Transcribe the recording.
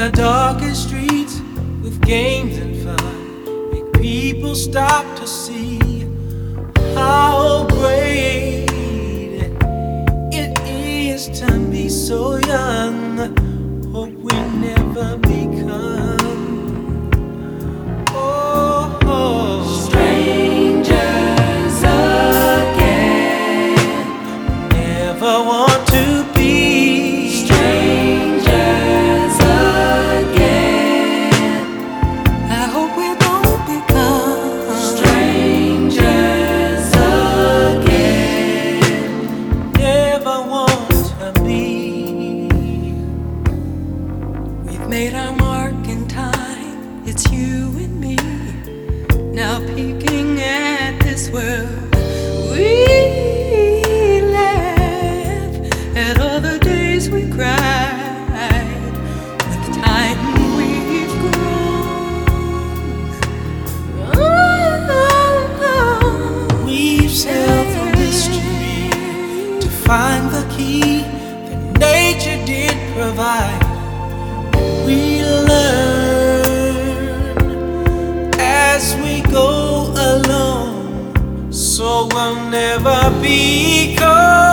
the darkest streets with games and fun. Make people stop to see how great it is to be so young. Hope we never become strangers again. Never want to be strangers again. I hope we don't become strangers again. never want to be. We've made our mark in time, it's you and me. Now peeking at this world, we laugh at all the days we cried. With time we've grown. We've sailed the mystery to find the key that nature did provide. We learn as we go along, so we'll never be cold.